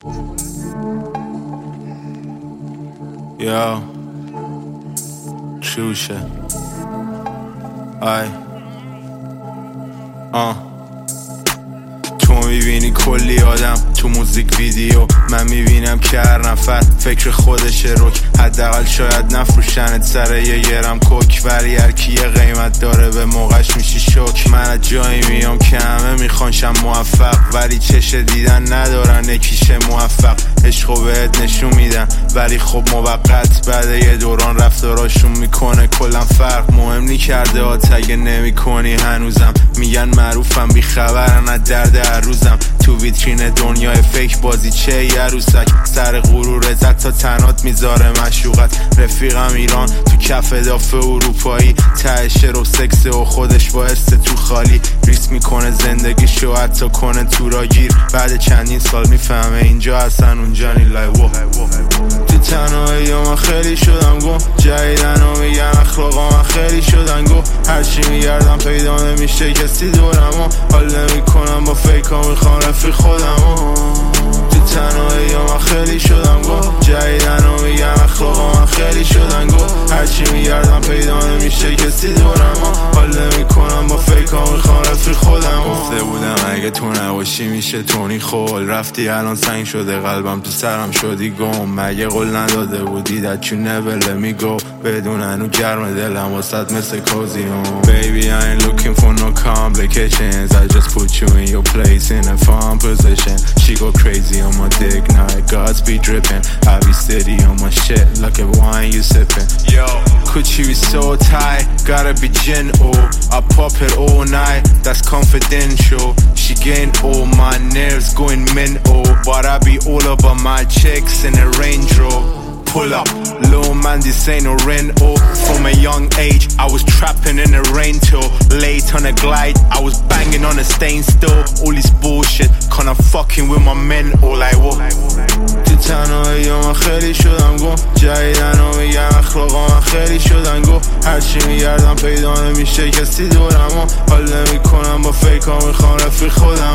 یا چوشه آی تو میبینی کلی آدم تو موزیک ویدیو، من میبینم که هر نفر فکر خودشه رک، حداقل شاید نفروشنت سر یه گرم کوک، ولی هر کی یه قیمت داره به موقعش میشی شوک. من از جایی میام که همه میخوانشم موفق، ولی چش دیدن ندارن یکیشه موفق. عشقو بهت نشون میدن ولی خب موقت، بعد یه دوران رفتاراشون میکنه کلا فرق. مهم نی کرده هات اگه نمی کنی هنوزم، میگن معروفم بیخبرن از درد هر روزم. تو ویترین دنیای فیک بازی چه یه عروسک، سر غرور زد تا تنات میذاره مشوقت. رفیقم ایران تو کف دافه اروپایی، تهشه رو سکسه و خودش بایسته تو خالی. ریس میکنه زندگیشو حتی کنه تو را گیر، بعد چندین سال میفهمه اینجا اصلا اونجا نی. لای وو تو تنهایی من خیلی شدم گم، جدیدن و میگن اخلاقا من خیلی شدن گو. هرچی میگردم پیدا نمیشه کسی دورم، حال نمیکنم با فیکا میخوام رفیق خودم. تو تنهایی من خیلی شدم گم، جدیدن و میگن اخلاقا من خیلی شدن گو. هرچی میگردم پیدا نمیشه کسی دورم، حال نمیکنم با فیکا میخوام رفیق خودم. گفته بودم اگه تو نباشی میشه تونی خول، رفتی الان سنگ شده قلبم تو سرم شدی گم. مگه قول نداده بودی that you never let me go، بدون هنو گرم دلم واسد مثل کوزیون. Baby I ain't looking for no complications, I just put you in your place in a fun position. She go crazy on my dick, now it God's be dripping. I be steady on my shit, look at wine you sipping. Yo, Coochie be so tight, gotta be gin, oh I pop it all night, that's confidential. She gain all my nerves going mental, but I be all about my chicks in a Range Rover. Pull up, little man, this ain't no rental. From a young age, I was trapping in the rain till late on a glide. I was banging on a stain still. All this bullshit, kinda fucking with my mental. Like what? تو تنهایی من خیلی شدم گم، جدیدن و میگن اخلاقا من خیلی شدن گو. هرچی میگردم پیدا نمیشه کسی دورم، حال نمیکنم با فیکا میخوام رفیق خودم.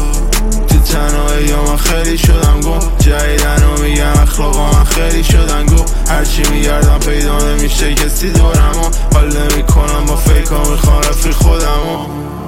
تو تنهایی من خیلی شدم گم، جدیدن و میگن اخلاقا من خیلی شدن گو. هرچی میگردم پیدا نمیشه کسی دورم، حال نمیکنم با فیکا میخوام رفیق خودم.